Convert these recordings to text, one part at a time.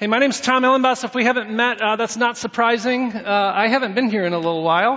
Hey, my name's Tom Ellenboss. If we haven't met, that's not surprising. I haven't been here in a little while.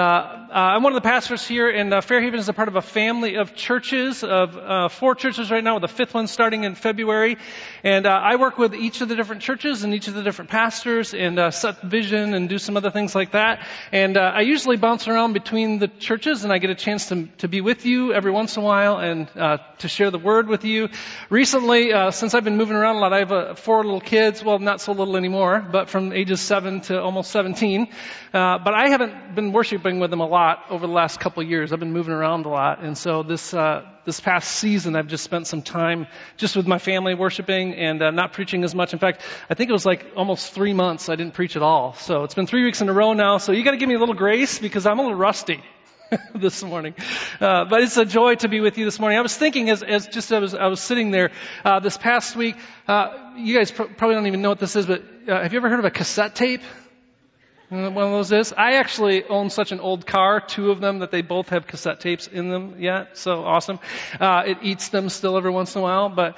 I'm one of the pastors here, and Fairhaven is a part of a family of churches, of 4 churches right now, with the 5th one starting in February. And I work with each of the different churches and each of the different pastors and set vision and do some other things like that. And I usually bounce around between the churches, and I get a chance to be with you every once in a while and to share the word with you. Recently, since I've been moving around a lot, I have 4 little kids. Well, not so little anymore, but from ages 7 to almost 17. But I haven't been worshiping with them a lot over the last couple of years. I've been moving around a lot. And so this past season, I've just spent some time just with my family worshiping and not preaching as much. In fact, I think it was like almost 3 months I didn't preach at all. So it's been 3 weeks in a row now. So you got to give me a little grace because I'm a little rusty this morning. But it's a joy to be with you this morning. I was thinking as I was sitting there this past week, you guys probably don't even know what this is, but have you ever heard of a cassette tape? One of those is? I actually own such an old car, 2 of them, that they both have cassette tapes in them yet. So awesome. It eats them still every once in a while. But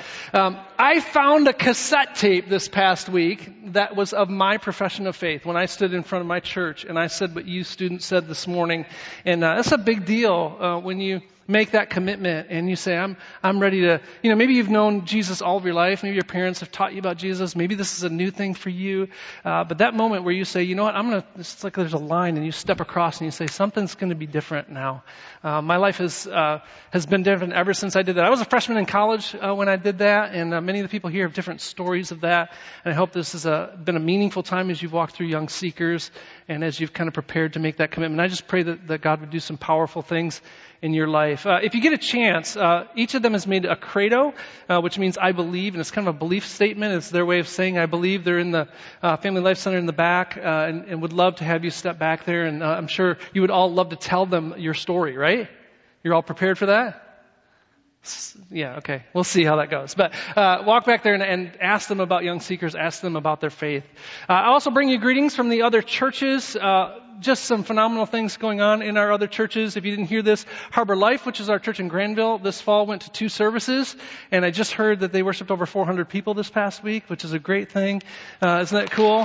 I found a cassette tape this past week that was of my profession of faith when I stood in front of my church and I said what you students said this morning. And that's a big deal when you make that commitment and you say, I'm ready to, maybe you've known Jesus all of your life. Maybe your parents have taught you about Jesus. Maybe this is a new thing for you. But that moment where you say, you know what, it's like there's a line and you step across and you say, something's going to be different now. My life has been different ever since I did that. I was a freshman in college when I did that. And many of the people here have different stories of that. And I hope this has been a meaningful time as you've walked through Young Seekers and as you've kind of prepared to make that commitment. I just pray that God would do some powerful things in your life. If you get a chance, each of them has made a credo, which means I believe, and it's kind of a belief statement. It's their way of saying I believe. They're in the Family Life Center in the back, and would love to have you step back there. And I'm sure you would all love to tell them your story, right? You're all prepared for that? Yeah, okay. We'll see how that goes. But walk back there and ask them about Young Seekers, ask them about their faith. I also bring you greetings from the other churches. Just some phenomenal things going on in our other churches. If you didn't hear this, Harbor Life, which is our church in Granville, this fall went to 2 services. And I just heard that they worshiped over 400 people this past week, which is a great thing. Isn't that cool?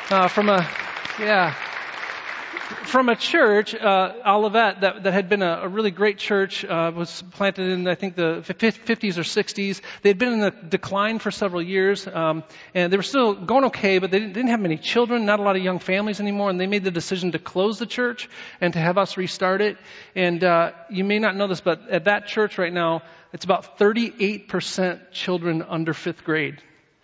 From a church, Olivet, that had been a really great church, was planted in, I think, the 50s or 60s. They had been in the decline for several years, and they were still going okay, but they didn't have many children, not a lot of young families anymore, and they made the decision to close the church and to have us restart it. And you may not know this, but at that church right now, it's about 38% children under 5th grade.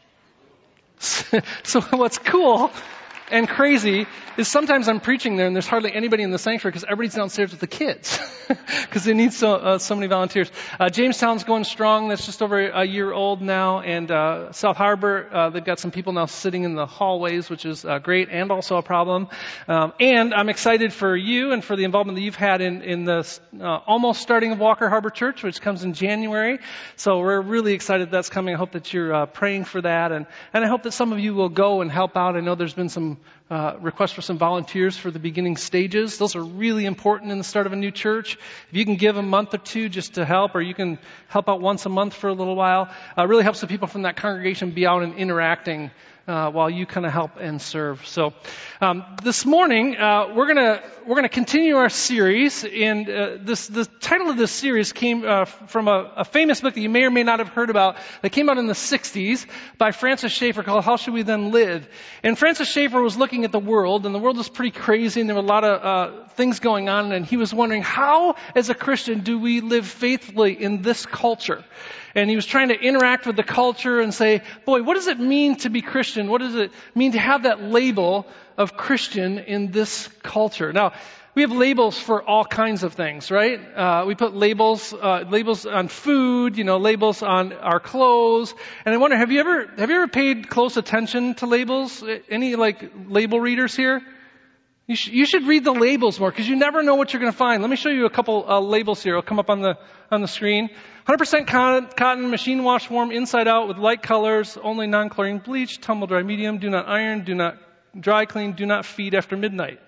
So what's cool and crazy is sometimes I'm preaching there and there's hardly anybody in the sanctuary because everybody's downstairs with the kids because they need so many volunteers. Jamestown's going strong. That's just over a year old now. And South Harbor, they've got some people now sitting in the hallways, which is great and also a problem. And I'm excited for you and for the involvement that you've had in the almost starting of Walker Harbor Church, which comes in January. So we're really excited that's coming. I hope that you're praying for that. And I hope that some of you will go and help out. I know there's been some request for some volunteers for the beginning stages. Those are really important in the start of a new church. If you can give a month or 2 just to help, or you can help out once a month for a little while, it really helps the people from that congregation be out and interacting while you kind of help and serve. So this morning we're gonna continue our series, and the title of this series came from a famous book that you may or may not have heard about that came out in the 60s by Francis Schaeffer called How Should We Then Live? And Francis Schaeffer was looking at the world, and the world was pretty crazy, and there were a lot of things going on, and he was wondering, how as a Christian do we live faithfully in this culture? And he was trying to interact with the culture and say, boy, what does it mean to be Christian? What does it mean to have that label of Christian in this culture? Now, we have labels for all kinds of things, right? We put labels on food, labels on our clothes. And I wonder, have you ever paid close attention to labels? Any label readers here? You should read the labels more because you never know what you're going to find. Let me show you a couple labels here. It'll come up on the screen. 100% cotton, machine wash warm inside out with light colors, only non-chlorine bleach, tumble dry medium, do not iron, do not dry clean, do not feed after midnight.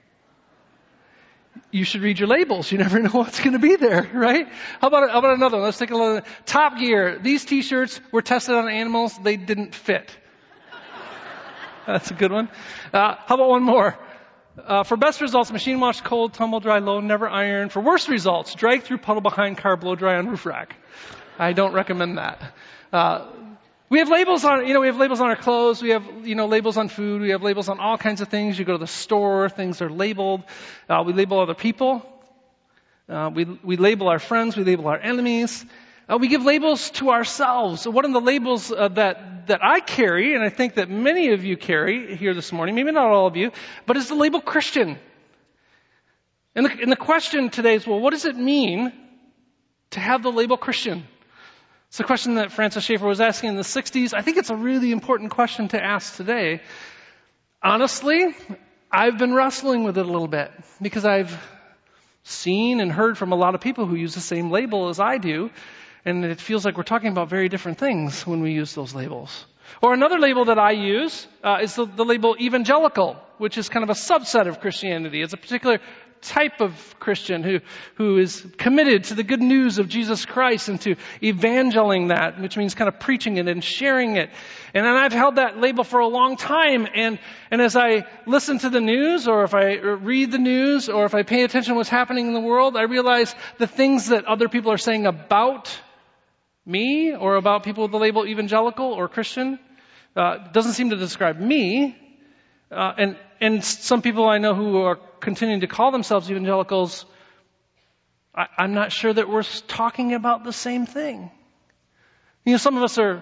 You should read your labels. You never know what's going to be there, right? How about another one? Let's take a look. Top Gear. These t-shirts were tested on animals. They didn't fit. That's a good one. How about one more? For best results, machine wash, cold, tumble dry, low, never iron. For worst results, drag through puddle behind car, blow dry on roof rack. I don't recommend that. We have labels on, we have labels on our clothes. We have, labels on food. We have labels on all kinds of things. You go to the store, things are labeled. We label other people. We label our friends. We label our enemies. We give labels to ourselves. One of the labels that I carry, and I think that many of you carry here this morning, maybe not all of you, but is the label Christian. And the question today is, well, what does it mean to have the label Christian? It's a question that Francis Schaeffer was asking in the 60s. I think it's a really important question to ask today. Honestly, I've been wrestling with it a little bit because I've seen and heard from a lot of people who use the same label as I do, and it feels like we're talking about very different things when we use those labels. Or another label that I use is the label evangelical, which is kind of a subset of Christianity. It's a particular type of Christian who is committed to the good news of Jesus Christ and to evangeling that, which means kind of preaching it and sharing it. And then I've held that label for a long time, and as I listen to the news, or if I read the news, or if I pay attention to what's happening in the world, I realize the things that other people are saying about me or about people with the label evangelical or Christian doesn't seem to describe me. And some people I know who are continuing to call themselves evangelicals, I'm not sure that we're talking about the same thing. Some of us are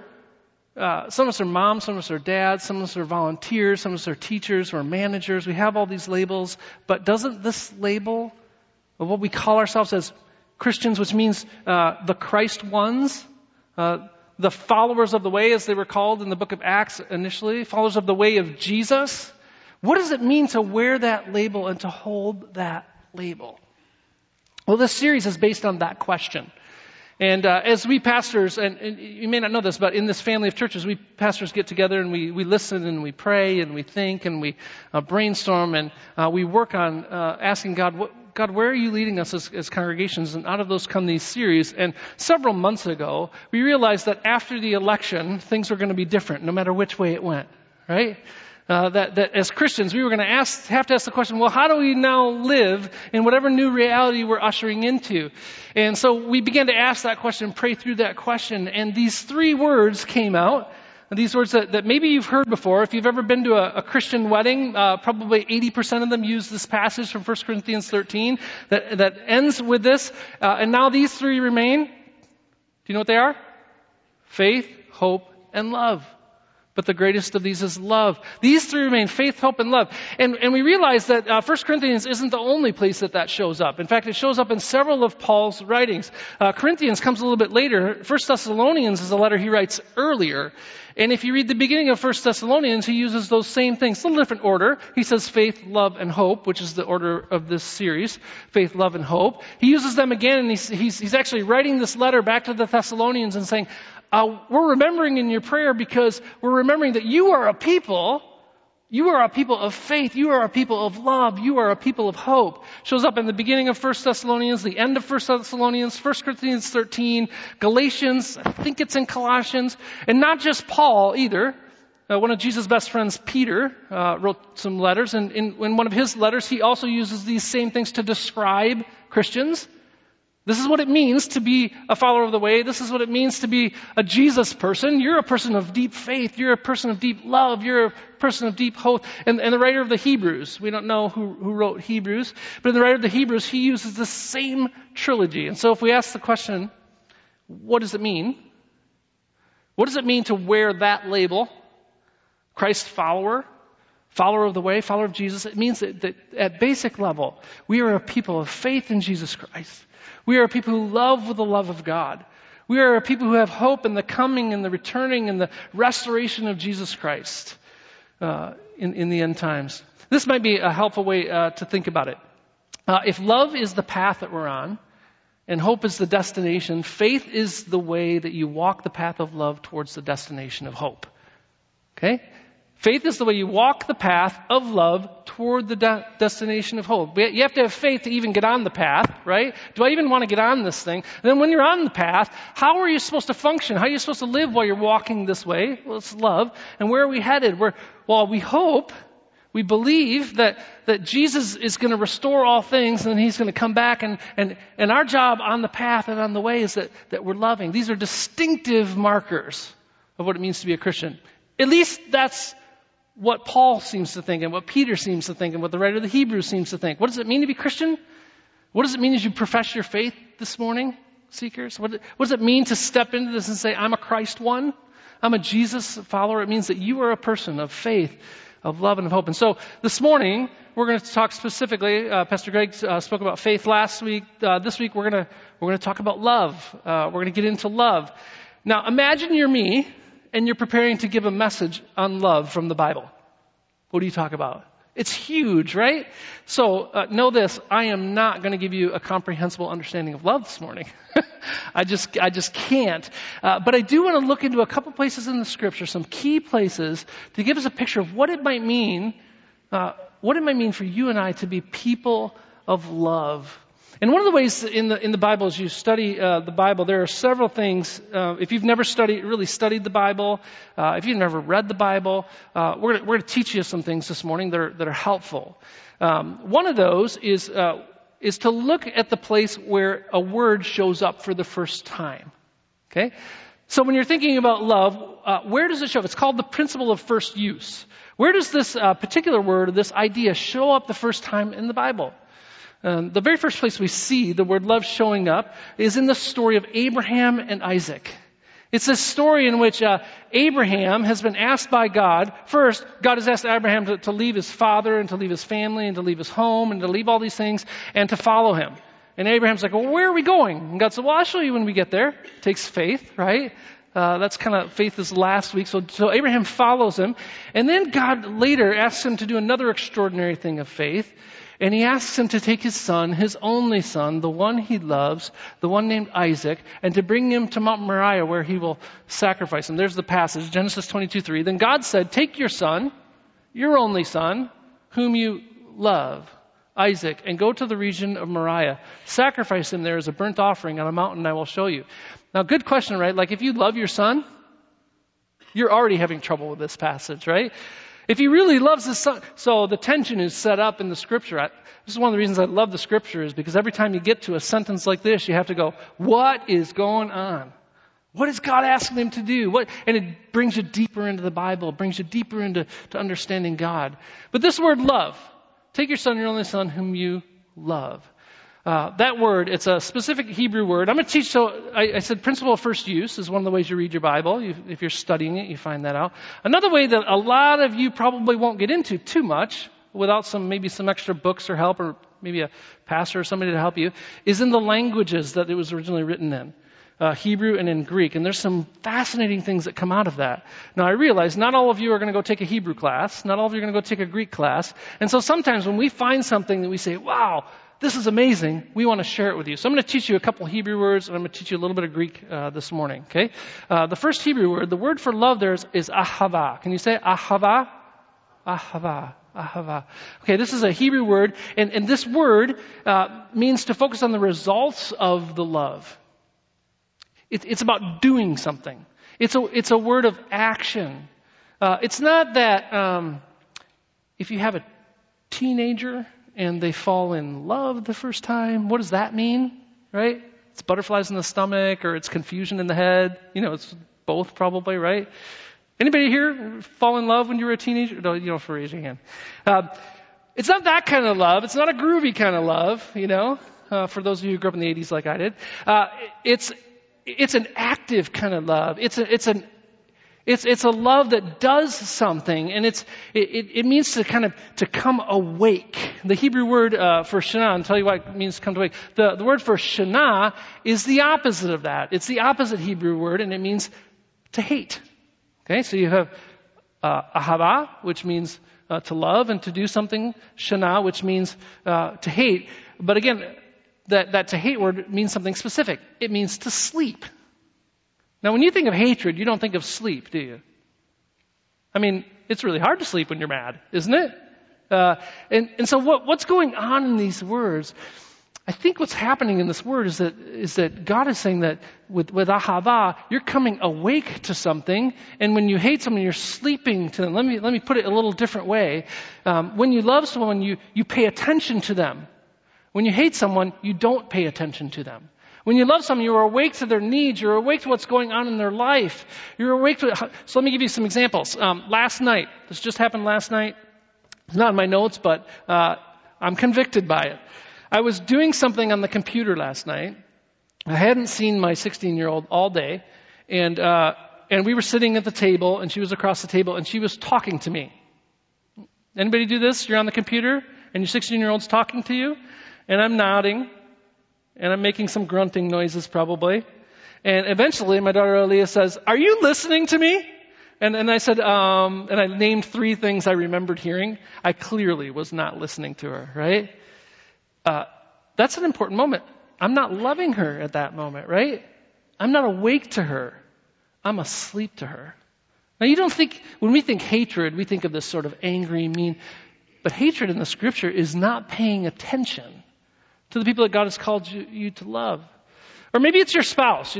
moms, some of us are dads, some of us are volunteers, some of us are teachers or managers. We have all these labels, but doesn't this label of what we call ourselves as Christians, which means the Christ ones, the followers of the way, as they were called in the book of Acts initially, followers of the way of Jesus, what does it mean to wear that label and to hold that label? Well, this series is based on that question. And as we pastors, and you may not know this, but in this family of churches, we pastors get together and we listen and we pray and we think and we brainstorm and we work on asking God, God, where are you leading us as congregations? And out of those come these series. And several months ago, we realized that after the election, things were going to be different, no matter which way it went, right? That as Christians, we were going to have to ask the question, well, how do we now live in whatever new reality we're ushering into? And so we began to ask that question, pray through that question, and these three words came out. These words that maybe you've heard before. If you've ever been to a Christian wedding, probably 80% of them use this passage from 1 Corinthians 13 that ends with this. And now these three remain. Do you know what they are? Faith, hope, and love. But the greatest of these is love. These three remain: faith, hope, and love. And we realize that 1 Corinthians isn't the only place that shows up. In fact, it shows up in several of Paul's writings. Corinthians comes a little bit later. 1 Thessalonians is a letter he writes earlier. And if you read the beginning of 1 Thessalonians, he uses those same things. A little different order. He says faith, love, and hope, which is the order of this series. Faith, love, and hope. He uses them again, and he's actually writing this letter back to the Thessalonians and saying, we're remembering in your prayer because we're remembering that you are a people of faith, you are a people of love, you are a people of hope. Shows up in the beginning of 1 Thessalonians, the end of 1 Thessalonians, 1 Corinthians 13, Galatians, I think it's in Colossians, and not just Paul either. One of Jesus' best friends, Peter, wrote some letters, and in one of his letters, he also uses these same things to describe Christians. This is what it means to be a follower of the way. This is what it means to be a Jesus person. You're a person of deep faith. You're a person of deep love. You're a person of deep hope. And the writer of the Hebrews, we don't know who wrote Hebrews, but in the writer of the Hebrews, he uses the same trilogy. And so if we ask the question, what does it mean? What does it mean to wear that label? Christ follower of the way, follower of Jesus. It means that at basic level, we are a people of faith in Jesus Christ. We are a people who love with the love of God. We are a people who have hope in the coming and the returning and the restoration of Jesus Christ in the end times. This might be a helpful way to think about it. If love is the path that we're on and hope is the destination, faith is the way that you walk the path of love towards the destination of hope. Okay? Faith is the way you walk the path of love toward the destination of hope. You have to have faith to even get on the path, right? Do I even want to get on this thing? And then when you're on the path, how are you supposed to function? How are you supposed to live while you're walking this way? Well, it's love. And where are we headed? We hope, we believe that Jesus is going to restore all things and He's going to come back. And our job on the path and on the way is that we're loving. These are distinctive markers of what it means to be a Christian. At least that's what Paul seems to think and what Peter seems to think and what the writer of the Hebrews seems to think. What does it mean to be Christian? What does it mean as you profess your faith this morning, seekers? What does it mean to step into this and say, I'm a Christ one? I'm a Jesus follower? It means that you are a person of faith, of love, and of hope. And so this morning, we're going to talk specifically, Pastor Greg spoke about faith last week. This week, we're going to talk about love. We're going to get into love. Now, imagine you're me, and you're preparing to give a message on love from the Bible. What do you talk about? It's huge, right? So know this, I am not going to give you a comprehensible understanding of love this morning. I just can't. But I do want to look into a couple places in the Scripture, some key places, to give us a picture of what it might mean for you and I to be people of love. And one of the ways in the Bible, as you study the Bible, there are several things. If you've never really studied the Bible, if you've never read the Bible, we're going to teach you some things this morning that are helpful. One of those is to look at the place where a word shows up for the first time. Okay, so when you're thinking about love, where does it show up? It's called the principle of first use. Where does this particular word or this idea show up the first time in the Bible? The very first place we see the word love showing up is in the story of Abraham and Isaac. It's a story in which Abraham has been asked by God. First, God has asked Abraham to leave his father and to leave his family and to leave his home and to leave all these things and to follow him. And Abraham's like, well, where are we going? And God said, well, I'll show you when we get there. It takes faith, right? That's kind of faith is last week. So Abraham follows him. And then God later asks him to do another extraordinary thing of faith. And He asks him to take his son, his only son, the one he loves, the one named Isaac, and to bring him to Mount Moriah where he will sacrifice him. There's the passage, Genesis 22:3. Then God said, take your son, your only son, whom you love, Isaac, and go to the region of Moriah. Sacrifice him there as a burnt offering on a mountain I will show you. Now, good question, right? Like if you love your son, you're already having trouble with this passage, right? If he really loves his son, so the tension is set up in the Scripture. This is one of the reasons I love the Scripture, is because every time you get to a sentence like this, you have to go, what is going on? What is God asking him to do? And it brings you deeper into the Bible. It brings you deeper into understanding God. But this word love, take your son, your only son, whom you love. That word, it's a specific Hebrew word. I'm going to teach, I said principle of first use is one of the ways you read your Bible. If you're studying it, you find that out. Another way that a lot of you probably won't get into too much without maybe some extra books or help, or maybe a pastor or somebody to help you, is in the languages that it was originally written in. Hebrew and in Greek. And there's some fascinating things that come out of that. Now, I realize not all of you are going to go take a Hebrew class. Not all of you are going to go take a Greek class. And so sometimes when we find something that we say, wow, this is amazing, we want to share it with you. So I'm going to teach you a couple Hebrew words, and I'm going to teach you a little bit of Greek this morning. Okay? The first Hebrew word, the word for love there is ahava. Can you say ahava? Ahava. Ahava. Okay, this is a Hebrew word, and this word means to focus on the results of the love. It's about doing something. It's a word of action. It's not that if you have a teenager and they fall in love the first time, what does that mean? Right? It's butterflies in the stomach, or it's confusion in the head. It's both probably, right? Anybody here fall in love when you were a teenager? No, you don't have to raise your hand. It's not that kind of love. It's not a groovy kind of love, for those of you who grew up in the 80s like I did. It's an active kind of love. It's a love that does something, and it means to come awake. The Hebrew word for shana, I'll tell you what it means to come awake. The word for shana is the opposite of that. It's the opposite Hebrew word, and it means to hate. Okay, so you have ahava, which means to love and to do something. Shana, which means to hate. But again, that to hate word means something specific. It means to sleep. Now, when you think of hatred, you don't think of sleep, do you? I mean, it's really hard to sleep when you're mad, isn't it? And so what's going on in these words? I think what's happening in this word is that God is saying that with ahava, you're coming awake to something, and when you hate someone, you're sleeping to them. Let me put it a little different way. When you love someone, you pay attention to them. When you hate someone, you don't pay attention to them. When you love someone, you're awake to their needs. You're awake to what's going on in their life. You're awake to it. So let me give you some examples. Last night, this just happened last night. It's not in my notes, but I'm convicted by it. I was doing something on the computer last night. I hadn't seen my 16-year-old all day, and we were sitting at the table, and she was across the table, and she was talking to me. Anybody do this? You're on the computer, and your 16-year-old's talking to you, and I'm nodding, and I'm making some grunting noises probably. And eventually, my daughter Aaliyah says, "Are you listening to me?" And I said, and I named 3 things I remembered hearing. I clearly was not listening to her, right? That's an important moment. I'm not loving her at that moment, right? I'm not awake to her. I'm asleep to her. Now you don't think, when we think hatred, we think of this sort of angry, mean, but hatred in the scripture is not paying attention to the people that God has called you to love. Or maybe it's your spouse,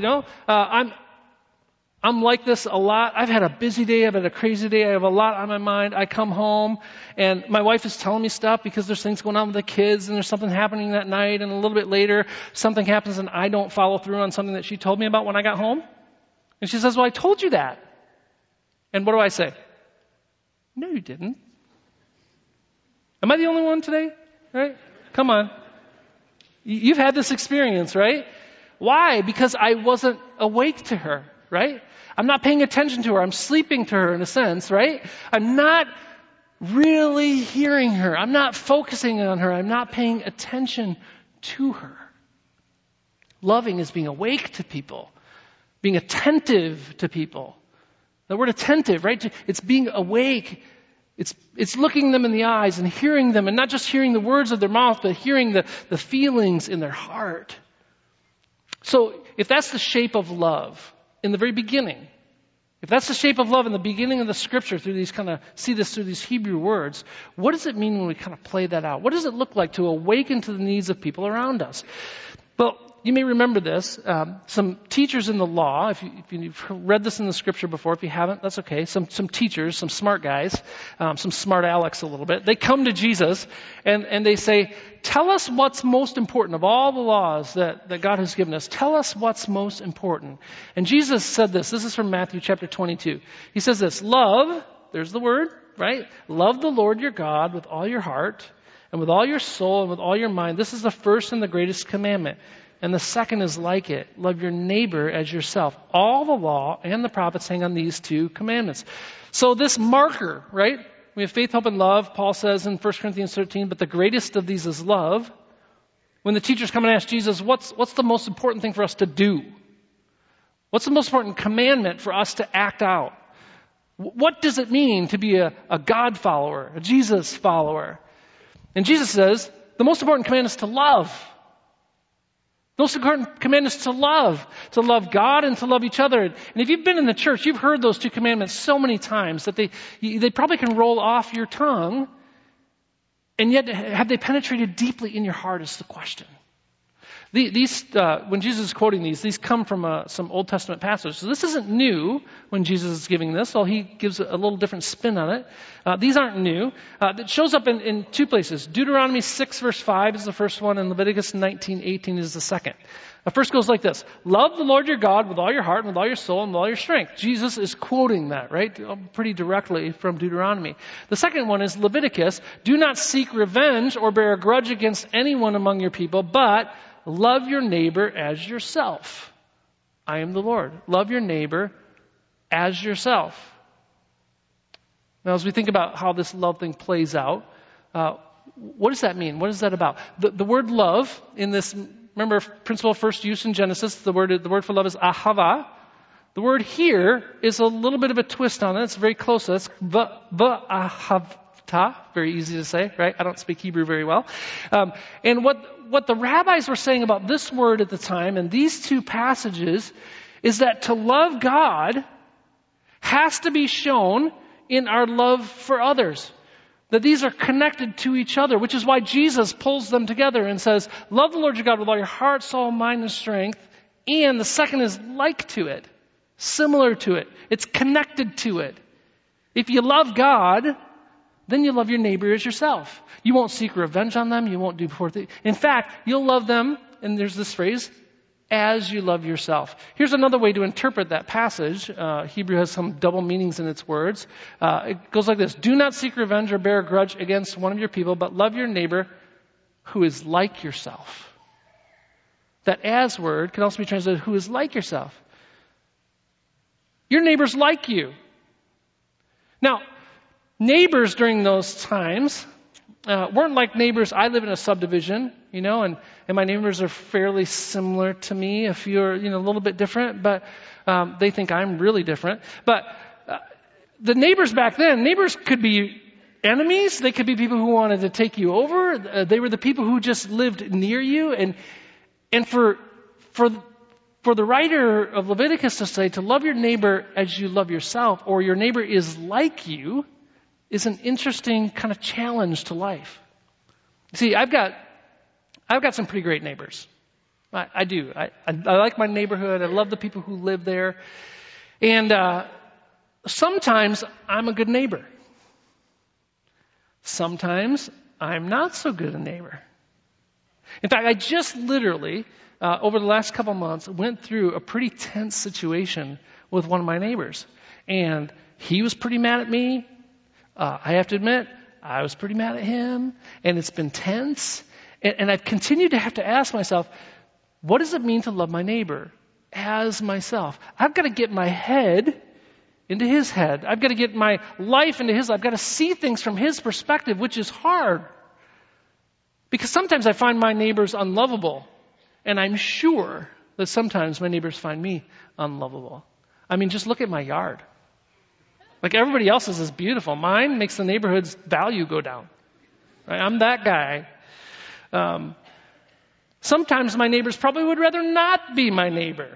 I'm like this a lot. I've had a busy day. I've had a crazy day. I have a lot on my mind. I come home and my wife is telling me stuff because there's things going on with the kids and there's something happening that night, and a little bit later something happens and I don't follow through on something that she told me about when I got home. And she says, "Well, I told you that." And what do I say? "No, you didn't." Am I the only one today? Right? Come on. You've had this experience, right? Why? Because I wasn't awake to her, right? I'm not paying attention to her. I'm sleeping to her in a sense, right? I'm not really hearing her. I'm not focusing on her. I'm not paying attention to her. Loving is being awake to people, being attentive to people. The word attentive, right? It's being awake. It's looking them in the eyes and hearing them, and not just hearing the words of their mouth, but hearing the feelings in their heart. So if that's the shape of love in the very beginning, if that's the shape of love in the beginning of the scripture, through these see this through these Hebrew words, what does it mean when we kind of play that out? What does it look like to awaken to the needs of people around us? Well, you may remember this. Some teachers in the law, if you've read this in the scripture before, if you haven't, that's okay. Some teachers, some smart guys, some smart Alex a little bit, they come to Jesus and they say, "Tell us what's most important of all the laws that God has given us. Tell us what's most important." And Jesus said this. This is from Matthew chapter 22. He says this: "Love," there's the word, right? "Love the Lord your God with all your heart and with all your soul and with all your mind. This is the first and the greatest commandment. And the second is like it. Love your neighbor as yourself. All the law and the prophets hang on these 2 commandments." So this marker, right? We have faith, hope, and love. Paul says in 1 Corinthians 13, but the greatest of these is love. When the teachers come and ask Jesus, what's the most important thing for us to do? What's the most important commandment for us to act out? What does it mean to be a God follower, a Jesus follower? And Jesus says, the most important commandment is to love. The most important commandment is to love God and to love each other. And if you've been in the church, you've heard those 2 commandments so many times that they probably can roll off your tongue. And yet, have they penetrated deeply in your heart is the question. These when Jesus is quoting these come from some Old Testament passages. So this isn't new when Jesus is giving this. Well, he gives a little different spin on it. These aren't new. It shows up in 2 places. Deuteronomy 6 verse 5 is the first one, and Leviticus 19:18 is the second. The first goes like this: "Love the Lord your God with all your heart and with all your soul and with all your strength." Jesus is quoting that, right? Pretty directly from Deuteronomy. The second one is Leviticus: "Do not seek revenge or bear a grudge against anyone among your people, but love your neighbor as yourself. I am the Lord." Love your neighbor as yourself. Now, as we think about how this love thing plays out, what does that mean? What is that about? The word love in this, remember, principle of first use in Genesis, the word for love is ahava. The word here is a little bit of a twist on it. It's very close. That's v'ahavta. Very easy to say, right? I don't speak Hebrew very well. And what the rabbis were saying about this word at the time and these 2 passages is that to love God has to be shown in our love for others. That these are connected to each other, which is why Jesus pulls them together and says, love the Lord your God with all your heart, soul, mind, and strength. And the second is like to it, similar to it. It's connected to it. If you love God, then you love your neighbor as yourself. You won't seek revenge on them. You won't do poor things. In fact, you'll love them, and there's this phrase, as you love yourself. Here's another way to interpret that passage. Hebrew has some double meanings in its words. It goes like this. Do not seek revenge or bear a grudge against one of your people, but love your neighbor who is like yourself. That as word can also be translated who is like yourself. Your neighbor's like you. Now, neighbors during those times weren't like neighbors. I live in a subdivision, and my neighbors are fairly similar to me. A few are, a little bit different, but they think I'm really different. But the neighbors back then, neighbors could be enemies. They could be people who wanted to take you over. They were the people who just lived near you. And for the writer of Leviticus to say to love your neighbor as you love yourself, or your neighbor is like you, is an interesting kind of challenge to life. See, I've got some pretty great neighbors. I do. I like my neighborhood. I love the people who live there. And sometimes I'm a good neighbor. Sometimes I'm not so good a neighbor. In fact, I just literally, over the last couple months, went through a pretty tense situation with one of my neighbors. And he was pretty mad at me. I have to admit, I was pretty mad at him. And it's been tense. And I've continued to have to ask myself, what does it mean to love my neighbor as myself? I've got to get my head into his head. I've got to get my life into his life. I've got to see things from his perspective, which is hard. Because sometimes I find my neighbors unlovable. And I'm sure that sometimes my neighbors find me unlovable. I mean, just look at my yard. Like everybody else's is beautiful. Mine makes the neighborhood's value go down. Right? I'm that guy. Sometimes my neighbors probably would rather not be my neighbor.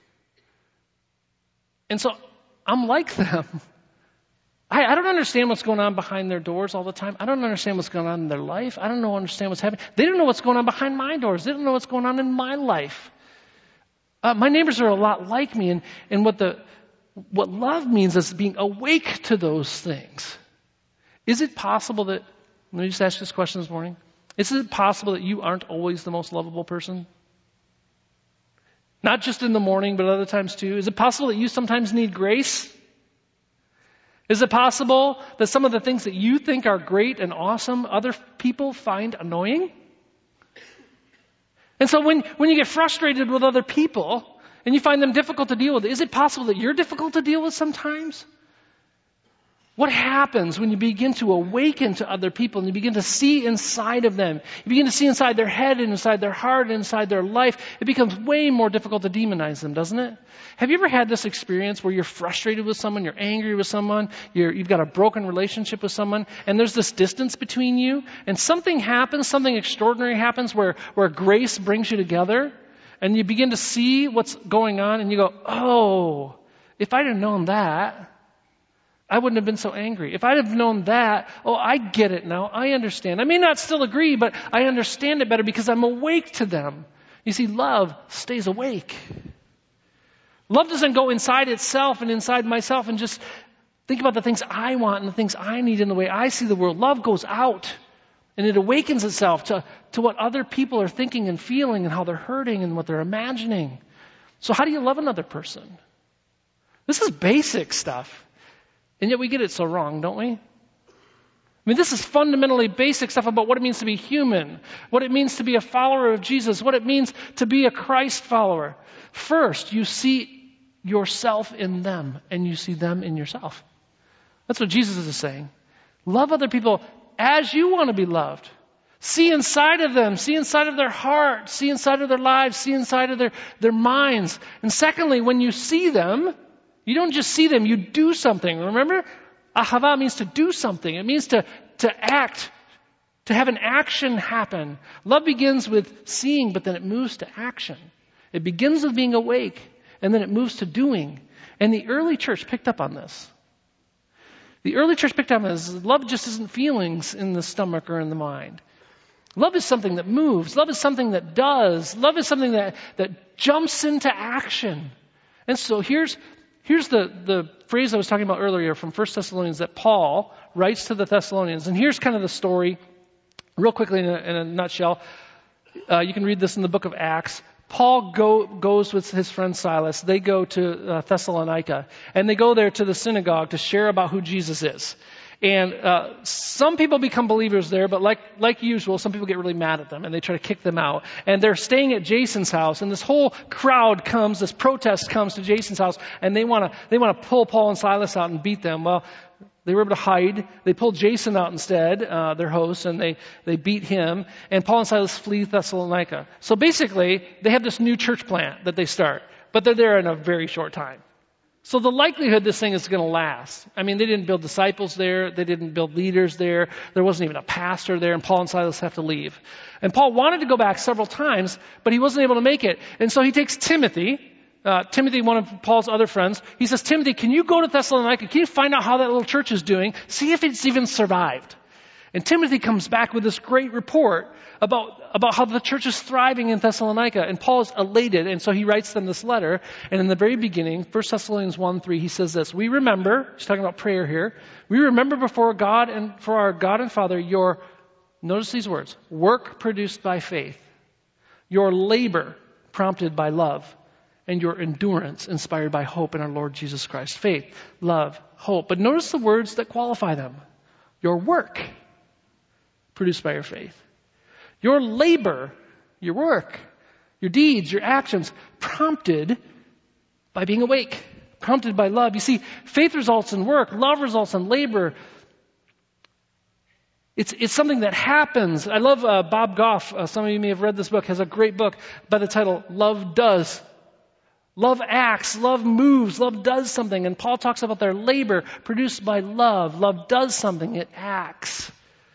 And so I'm like them. I don't understand what's going on behind their doors all the time. I don't understand what's going on in their life. I don't understand what's happening. They don't know what's going on behind my doors. They don't know what's going on in my life. My neighbors are a lot like me, and what love means is being awake to those things. Is it possible that, let me just ask this question this morning. Is it possible that you aren't always the most lovable person? Not just in the morning, but other times too. Is it possible that you sometimes need grace? Is it possible that some of the things that you think are great and awesome, other people find annoying? And so when you get frustrated with other people and you find them difficult to deal with, is it possible that you're difficult to deal with sometimes? What happens when you begin to awaken to other people and you begin to see inside of them? You begin to see inside their head and inside their heart and inside their life. It becomes way more difficult to demonize them, doesn't it? Have you ever had this experience where you're frustrated with someone, you're angry with someone, you've got a broken relationship with someone, and there's this distance between you, and something happens, something extraordinary happens where grace brings you together, and you begin to see what's going on, and you go, oh, if I'd have known that, I wouldn't have been so angry. If I'd have known that, I get it now. I understand. I may not still agree, but I understand it better because I'm awake to them. You see, love stays awake. Love doesn't go inside itself and inside myself and just think about the things I want and the things I need in the way I see the world. Love goes out and it awakens itself to what other people are thinking and feeling and how they're hurting and what they're imagining. So how do you love another person? This is basic stuff. And yet we get it so wrong, don't we? I mean, this is fundamentally basic stuff about what it means to be human, what it means to be a follower of Jesus, what it means to be a Christ follower. First, you see yourself in them, and you see them in yourself. That's what Jesus is saying. Love other people as you want to be loved. See inside of them, see inside of their heart, see inside of their lives, see inside of their minds. And secondly, when you see them, you don't just see them, you do something. Remember? Ahava means to do something. It means to act, to have an action happen. Love begins with seeing, but then it moves to action. It begins with being awake, and then it moves to doing. And the early church picked up on this. The early church picked up as love just isn't feelings in the stomach or in the mind. Love is something that moves. Love is something that does. Love is something that jumps into action. And so here's the phrase I was talking about earlier from 1 Thessalonians that Paul writes to the Thessalonians. And here's kind of the story, real quickly in a nutshell. You can read this in the book of Acts. Paul goes with his friend Silas. They go to Thessalonica, and they go there to the synagogue to share about who Jesus is. And some people become believers there, but like usual, some people get really mad at them, and they try to kick them out. And they're staying at Jason's house, and this whole crowd comes, this protest comes to Jason's house, and they want to pull Paul and Silas out and beat them. Well, they were able to hide. They pulled Jason out instead, their host, and they beat him. And Paul and Silas flee Thessalonica. So basically, they have this new church plant that they start, but they're there in a very short time. So the likelihood this thing is going to last. I mean, they didn't build disciples there. They didn't build leaders there. There wasn't even a pastor there, and Paul and Silas have to leave. And Paul wanted to go back several times, but he wasn't able to make it. And so he takes Timothy, one of Paul's other friends. He says, Timothy, can you go to Thessalonica? Can you find out how that little church is doing? See if it's even survived. And Timothy comes back with this great report about how the church is thriving in Thessalonica. And Paul is elated, and so he writes them this letter. And in the very beginning, 1 Thessalonians 1:3, he says this, we remember, he's talking about prayer here, we remember before God and for our God and Father your, notice these words, work produced by faith, your labor prompted by love, and your endurance inspired by hope in our Lord Jesus Christ. Faith, love, hope. But notice the words that qualify them. Your work produced by your faith. Your labor, your work, your deeds, your actions, prompted by being awake, prompted by love. You see, faith results in work, love results in labor. It's something that happens. I love Bob Goff. Some of you may have read this book, has a great book by the title, Love Does. Love acts, love moves, love does something. And Paul talks about their labor produced by love. Love does something, it acts.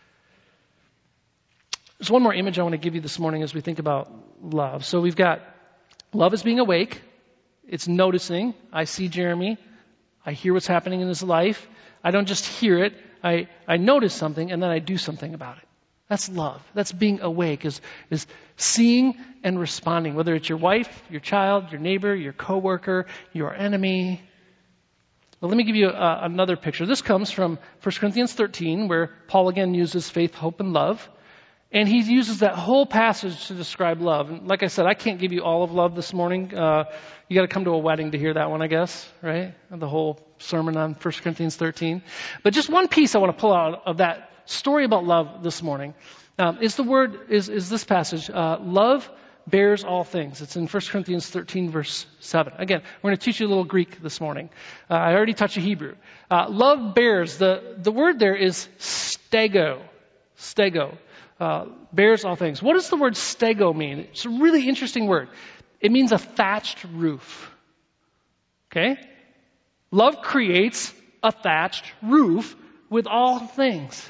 There's one more image I want to give you this morning as we think about love. So we've got love is being awake. It's noticing. I see Jeremy. I hear what's happening in his life. I don't just hear it. I notice something and then I do something about it. That's love. That's being awake, is seeing and responding, whether it's your wife, your child, your neighbor, your coworker, your enemy. Well, let me give you another picture. This comes from 1 Corinthians 13, where Paul again uses faith, hope, and love. And he uses that whole passage to describe love. And like I said, I can't give you all of love this morning. You got to come to a wedding to hear that one, I guess, right? The whole sermon on 1 Corinthians 13. But just one piece I want to pull out of that story about love this morning is this passage. Love bears all things. It's in 1 Corinthians 13, verse 7. Again, we're going to teach you a little Greek this morning. I already touched the Hebrew. Love bears. The word there is stego. Stego. Bears all things. What does the word stego mean? It's a really interesting word. It means a thatched roof. Okay? Love creates a thatched roof with all things.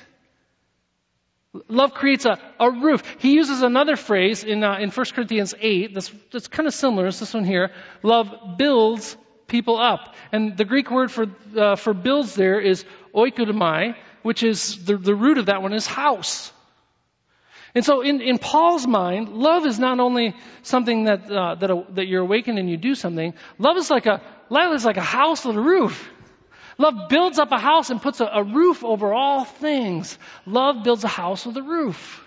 Love creates a roof. He uses another phrase in 1 Corinthians 8 that's kind of similar. It's this one here. Love builds people up. And the Greek word for builds there is oikodomai, which is the root of that one is house. And so in Paul's mind, love is not only something that you're awakened and you do something. Love is like a house with a roof. Love builds up a house and puts a roof over all things. Love builds a house with a roof.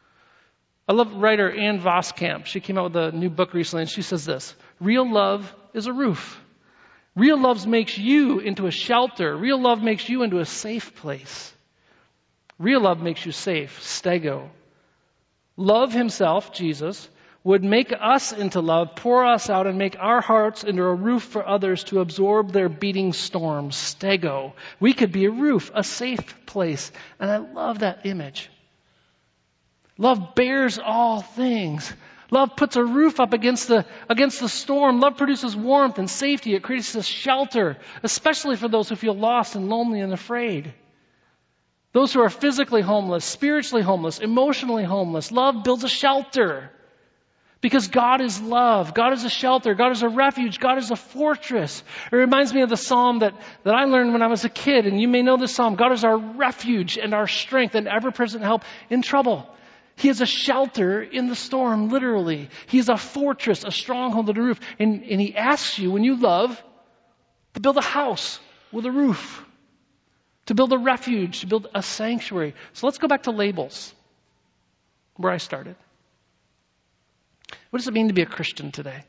I love writer Ann Voskamp. She came out with a new book recently, and she says this: real love is a roof. Real love makes you into a shelter. Real love makes you into a safe place. Real love makes you safe. Stego. Love himself, Jesus, would make us into love, pour us out, and make our hearts into a roof for others to absorb their beating storms. Stego. We could be a roof, a safe place. And I love that image. Love bears all things. Love puts a roof up against the storm. Love produces warmth and safety. It creates a shelter, especially for those who feel lost and lonely and afraid. Those who are physically homeless, spiritually homeless, emotionally homeless. Love builds a shelter. Because God is love. God is a shelter. God is a refuge. God is a fortress. It reminds me of the psalm that I learned when I was a kid, and you may know this psalm. God is our refuge and our strength and ever-present help in trouble. He is a shelter in the storm, literally. He is a fortress, a stronghold on the roof. And he asks you, when you love, to build a house with a roof, to build a refuge, to build a sanctuary. So let's go back to labels, where I started. What does it mean to be a Christian today?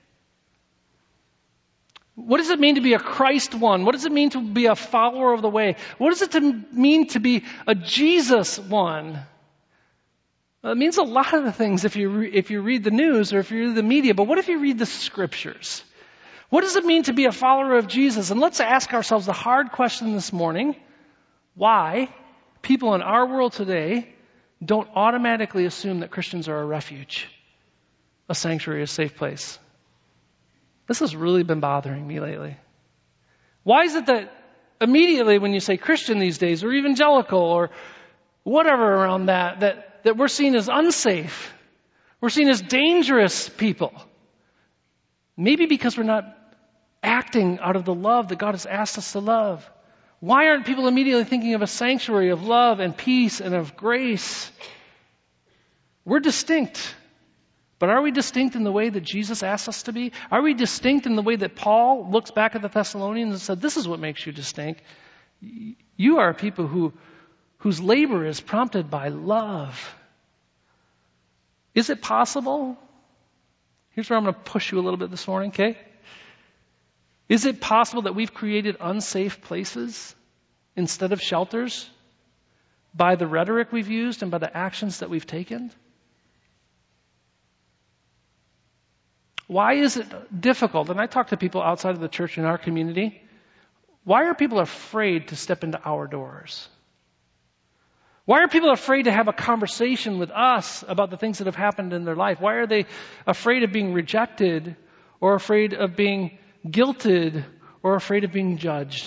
What does it mean to be a Christ one? What does it mean to be a follower of the way? What does it mean to be a Jesus one? Well, it means a lot of the things if you read the news or if you read the media, but what if you read the scriptures? What does it mean to be a follower of Jesus? And let's ask ourselves the hard question this morning: why people in our world today don't automatically assume that Christians are a refuge, a sanctuary, a safe place. This has really been bothering me lately. Why is it that immediately when you say Christian these days, or evangelical, or whatever around that we're seen as unsafe? We're seen as dangerous people. Maybe because we're not acting out of the love that God has asked us to love. Why aren't people immediately thinking of a sanctuary of love and peace and of grace? We're distinct. But are we distinct in the way that Jesus asked us to be? Are we distinct in the way that Paul looks back at the Thessalonians and said, this is what makes you distinct? You are people whose labor is prompted by love. Is it possible? Here's where I'm going to push you a little bit this morning, okay? Is it possible that we've created unsafe places instead of shelters by the rhetoric we've used and by the actions that we've taken? Why is it difficult? And I talk to people outside of the church in our community. Why are people afraid to step into our doors? Why are people afraid to have a conversation with us about the things that have happened in their life? Why are they afraid of being rejected, or afraid of being guilted, or afraid of being judged?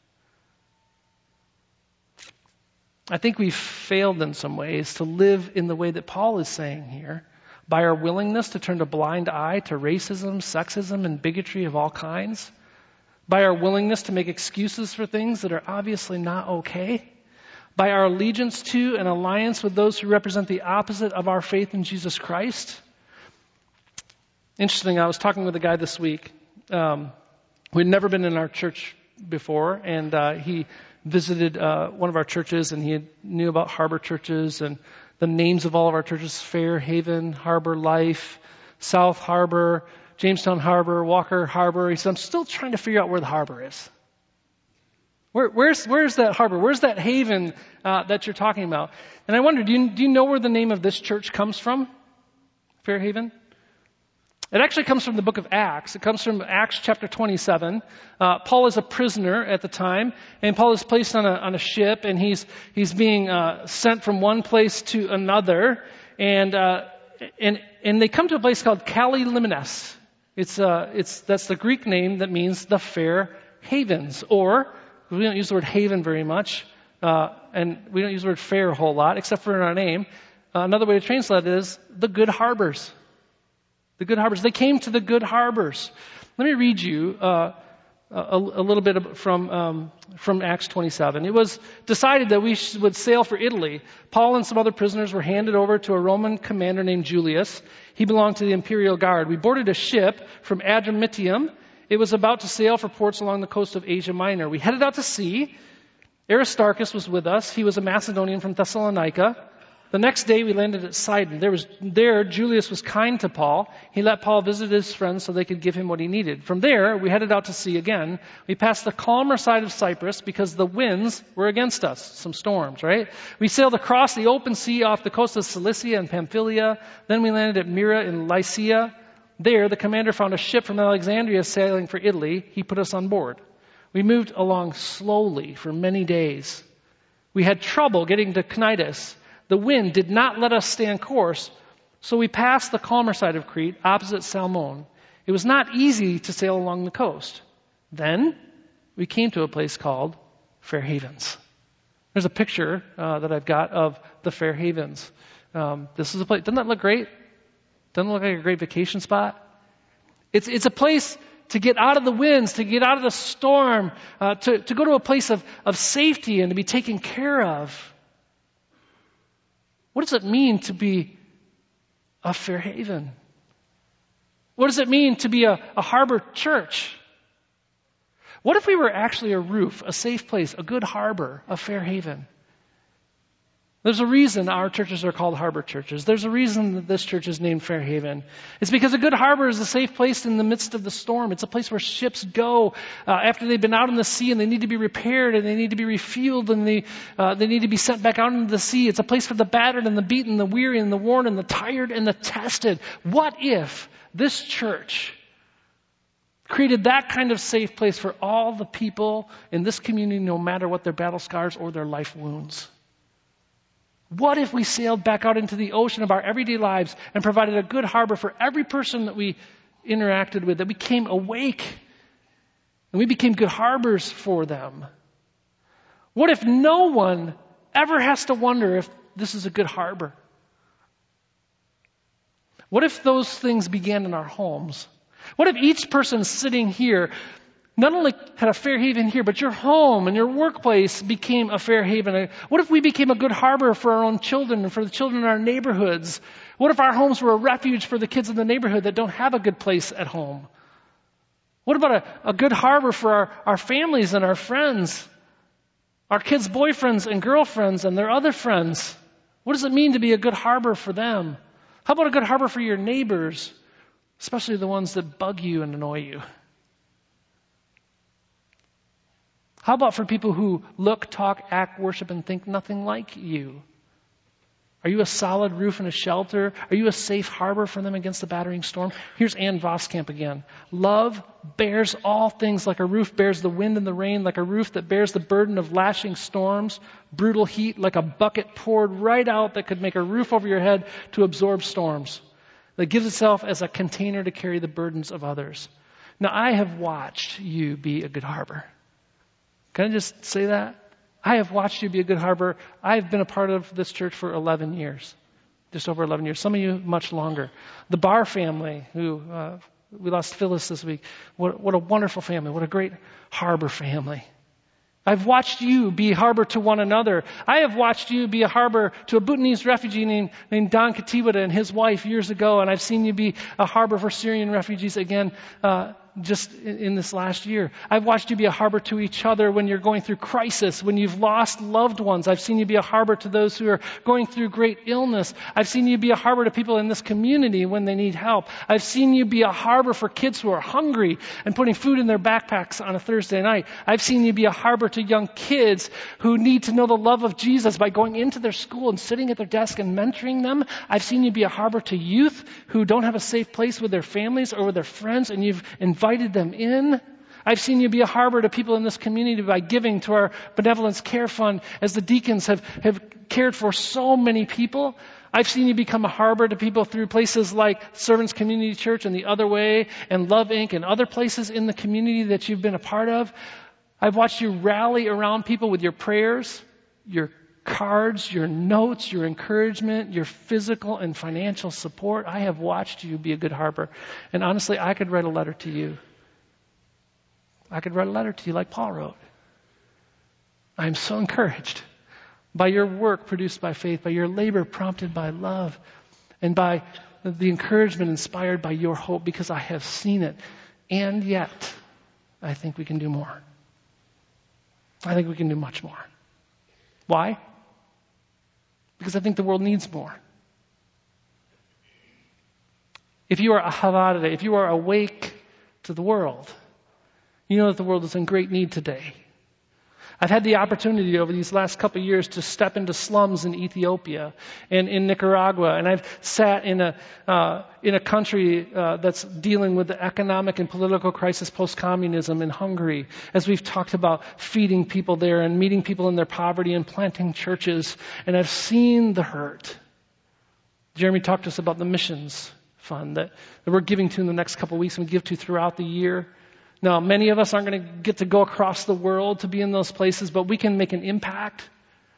I think we've failed in some ways to live in the way that Paul is saying here, by our willingness to turn a blind eye to racism, sexism, and bigotry of all kinds, by our willingness to make excuses for things that are obviously not okay, by our allegiance to and alliance with those who represent the opposite of our faith in Jesus Christ. Interesting, I was talking with a guy this week who had never been in our church before, and he visited one of our churches, and he knew about Harbor churches and the names of all of our churches: Fair Haven, Harbor Life, South Harbor, Jamestown Harbor, Walker Harbor. He said, I'm still trying to figure out where the harbor is. Where's that harbor? Where's that haven that you're talking about? And I wonder, do you know where the name of this church comes from? Fair Haven? It actually comes from the book of Acts. It comes from Acts chapter 27. Paul is a prisoner at the time, and Paul is placed on a ship, and he's being sent from one place to another, and they come to a place called Kallilimnes. That's the Greek name that means the fair havens, or we don't use the word haven very much, and we don't use the word fair a whole lot, except for in our name. Another way to translate it is the good harbors. The good harbors. They came to the good harbors. Let me read you a little bit from Acts 27. It was decided that we would sail for Italy. Paul and some other prisoners were handed over to a Roman commander named Julius. He belonged to the imperial guard. We boarded a ship from Adramyttium. It was about to sail for ports along the coast of Asia Minor. We headed out to sea. Aristarchus was with us. He was a Macedonian from Thessalonica. The next day we landed at Sidon. There Julius was kind to Paul. He let Paul visit his friends so they could give him what he needed. From there, we headed out to sea again. We passed the calmer side of Cyprus because the winds were against us. Some storms, right? We sailed across the open sea off the coast of Cilicia and Pamphylia. Then we landed at Myra in Lycia. There, the commander found a ship from Alexandria sailing for Italy. He put us on board. We moved along slowly for many days. We had trouble getting to Cnidus. The wind did not let us stay on course, so we passed the calmer side of Crete, opposite Salmone. It was not easy to sail along the coast. Then we came to a place called Fair Havens. There's a picture that I've got of the Fair Havens. This is a place. Doesn't that look great? Doesn't look like a great vacation spot. It's a place to get out of the winds, to get out of the storm, to go to a place of safety and to be taken care of. What does it mean to be a Fair Haven? What does it mean to be a harbor church? What if we were actually a roof, a safe place, a good harbor, a Fair Haven? There's a reason our churches are called harbor churches. There's a reason that this church is named Fair Haven. It's because a good harbor is a safe place in the midst of the storm. It's a place where ships go after they've been out in the sea and they need to be repaired and they need to be refueled and they need to be sent back out into the sea. It's a place for the battered and the beaten, the weary and the worn and the tired and the tested. What if this church created that kind of safe place for all the people in this community, no matter what their battle scars or their life wounds? What if we sailed back out into the ocean of our everyday lives and provided a good harbor for every person that we interacted with, that we came awake and we became good harbors for them? What if no one ever has to wonder if this is a good harbor? What if those things began in our homes? What if each person sitting here not only had a Fair Haven here, but your home and your workplace became a Fair Haven? What if we became a good harbor for our own children and for the children in our neighborhoods? What if our homes were a refuge for the kids in the neighborhood that don't have a good place at home? What about a good harbor for our families and our friends, our kids' boyfriends and girlfriends and their other friends? What does it mean to be a good harbor for them? How about a good harbor for your neighbors, especially the ones that bug you and annoy you? How about for people who look, talk, act, worship, and think nothing like you? Are you a solid roof and a shelter? Are you a safe harbor for them against the battering storm? Here's Ann Voskamp again. Love bears all things like a roof bears the wind and the rain, like a roof that bears the burden of lashing storms, brutal heat, like a bucket poured right out that could make a roof over your head to absorb storms, that gives itself as a container to carry the burdens of others. Now, I have watched you be a good harbor. Can I just say that? I have watched you be a good harbor. I've been a part of this church for 11 years, just over 11 years. Some of you much longer. The Barr family, who we lost Phyllis this week. What a wonderful family. What a great harbor family. I've watched you be a harbor to one another. I have watched you be a harbor to a Bhutanese refugee named Don Katiwada and his wife years ago, and I've seen you be a harbor for Syrian refugees again just in this last year. I've watched you be a harbor to each other when you're going through crisis, when you've lost loved ones. I've seen you be a harbor to those who are going through great illness. I've seen you be a harbor to people in this community when they need help. I've seen you be a harbor for kids who are hungry and putting food in their backpacks on a Thursday night. I've seen you be a harbor to young kids who need to know the love of Jesus by going into their school and sitting at their desk and mentoring them. I've seen you be a harbor to youth who don't have a safe place with their families or with their friends, and you've invited them in. I've seen you be a harbor to people in this community by giving to our Benevolence Care Fund as the deacons have cared for so many people. I've seen you become a harbor to people through places like Servants Community Church and The Other Way and Love Inc. and other places in the community that you've been a part of. I've watched you rally around people with your prayers, your cards, your notes, your encouragement, your physical and financial support. I have watched you be a good harbor. And honestly, I could write a letter to you. I could write a letter to you like Paul wrote. I am so encouraged by your work produced by faith, by your labor prompted by love, and by the encouragement inspired by your hope, because I have seen it. And yet, I think we can do more. I think we can do much more. Why? Because I think the world needs more. If you are a Havah today, if you are awake to the world, you know that the world is in great need today. I've had the opportunity over these last couple of years to step into slums in Ethiopia and in Nicaragua, and I've sat in a country that's dealing with the economic and political crisis post-communism in Hungary, as we've talked about feeding people there and meeting people in their poverty and planting churches, and I've seen the hurt. Jeremy talked to us about the missions fund that we're giving to in the next couple of weeks and we give to throughout the year. Now, many of us aren't going to get to go across the world to be in those places, but we can make an impact.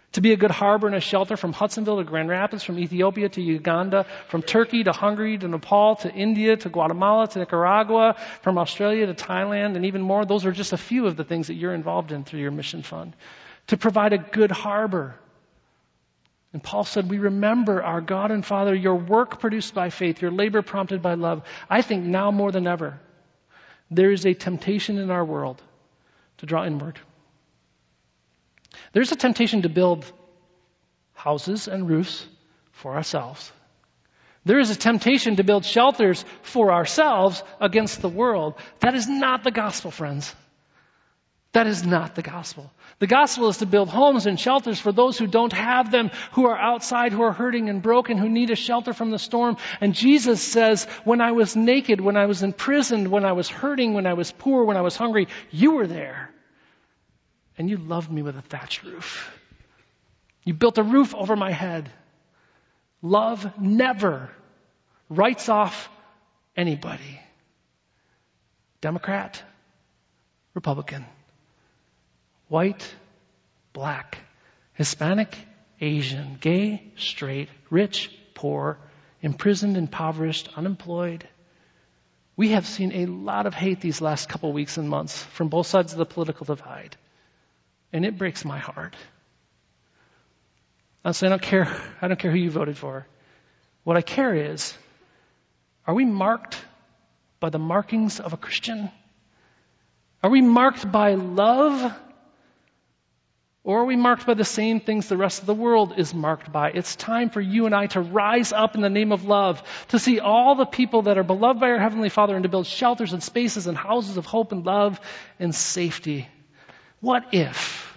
To be a good harbor and a shelter from Hudsonville to Grand Rapids, from Ethiopia to Uganda, from Turkey to Hungary to Nepal to India to Guatemala to Nicaragua, from Australia to Thailand, and even more. Those are just a few of the things that you're involved in through your mission fund. To provide a good harbor. And Paul said, we remember our God and Father, your work produced by faith, your labor prompted by love. I think now more than ever, there is a temptation in our world to draw inward. There's a temptation to build houses and roofs for ourselves. There is a temptation to build shelters for ourselves against the world. That is not the gospel, friends. That is not the gospel. The gospel is to build homes and shelters for those who don't have them, who are outside, who are hurting and broken, who need a shelter from the storm. And Jesus says, when I was naked, when I was imprisoned, when I was hurting, when I was poor, when I was hungry, you were there. And you loved me with a thatched roof. You built a roof over my head. Love never writes off anybody. Democrat, Republican, white, black, Hispanic, Asian, gay, straight, rich, poor, imprisoned, impoverished, unemployed. We have seen a lot of hate these last couple weeks and months from both sides of the political divide. And it breaks my heart. Honestly, I don't care who you voted for. What I care is, are we marked by the markings of a Christian? Are we marked by love? Or are we marked by the same things the rest of the world is marked by? It's time for you and I to rise up in the name of love, to see all the people that are beloved by our Heavenly Father and to build shelters and spaces and houses of hope and love and safety. What if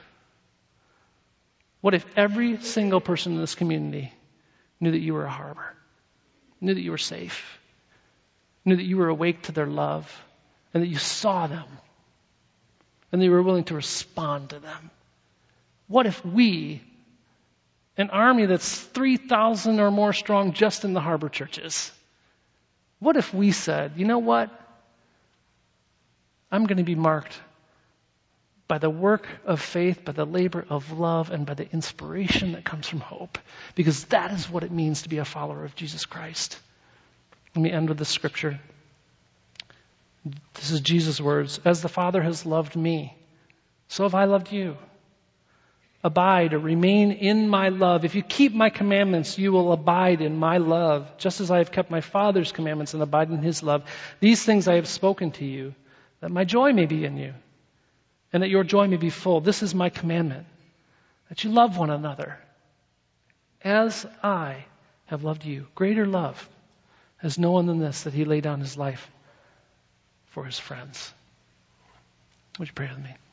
every single person in this community knew that you were a harbor, knew that you were safe, knew that you were awake to their love, and that you saw them, and that you were willing to respond to them? What if we, an army that's 3,000 or more strong just in the harbor churches, what if we said, you know what? I'm going to be marked by the work of faith, by the labor of love, and by the inspiration that comes from hope. Because that is what it means to be a follower of Jesus Christ. Let me end with this scripture. This is Jesus' words. As the Father has loved me, so have I loved you. Abide or remain in my love. If you keep my commandments, you will abide in my love, just as I have kept my Father's commandments and abide in his love. These things I have spoken to you, that my joy may be in you, and that your joy may be full. This is my commandment, that you love one another as I have loved you. Greater love has no one than this, that he laid down his life for his friends. Would you pray with me?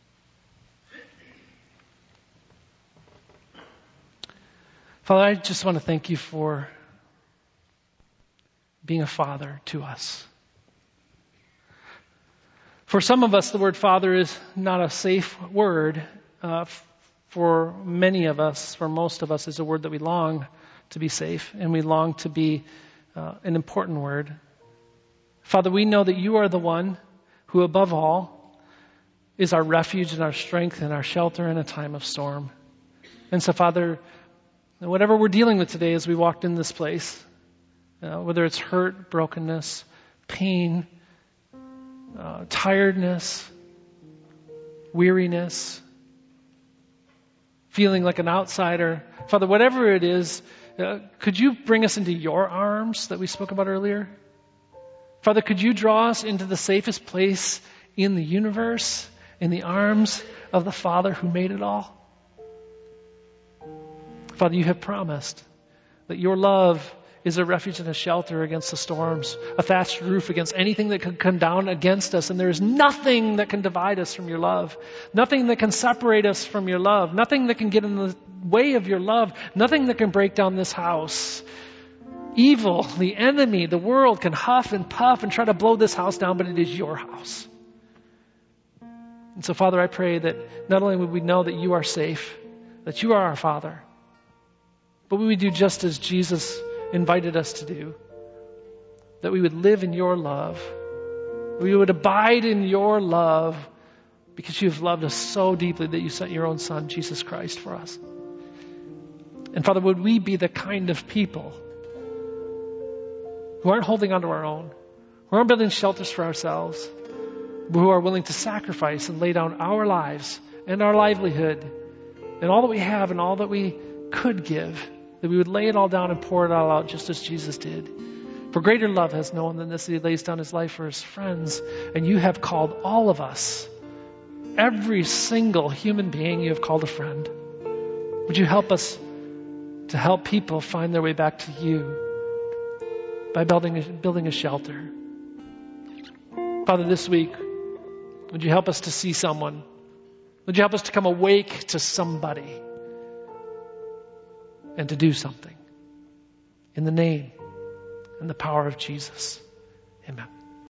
Father, I just want to thank you for being a father to us. For some of us, the word father is not a safe word. For many of us, for most of us, it's a word that we long to be safe, and we long to be an important word. Father, we know that you are the one who, above all, is our refuge and our strength and our shelter in a time of storm. And so, Father, whatever we're dealing with today as we walked in this place, whether it's hurt, brokenness, pain, tiredness, weariness, feeling like an outsider. Father, whatever it is, could you bring us into your arms that we spoke about earlier? Father, could you draw us into the safest place in the universe, in the arms of the Father who made it all? Father, you have promised that your love is a refuge and a shelter against the storms, a thatched roof against anything that could come down against us. And there is nothing that can divide us from your love, nothing that can separate us from your love, nothing that can get in the way of your love, nothing that can break down this house. Evil, the enemy, the world can huff and puff and try to blow this house down, but it is your house. And so, Father, I pray that not only would we know that you are safe, that you are our Father, but we would do just as Jesus invited us to do, that we would live in your love, we would abide in your love, because you have loved us so deeply that you sent your own Son, Jesus Christ, for us. And Father, would we be the kind of people who aren't holding on to our own, who aren't building shelters for ourselves, but who are willing to sacrifice and lay down our lives and our livelihood and all that we have and all that we could give, that we would lay it all down and pour it all out just as Jesus did. For greater love has no one than this, that he lays down his life for his friends. And you have called all of us, every single human being you have called a friend. Would you help us to help people find their way back to you by building a shelter? Father, this week, would you help us to see someone? Would you help us to come awake to somebody and to do something in the name and the power of Jesus? Amen.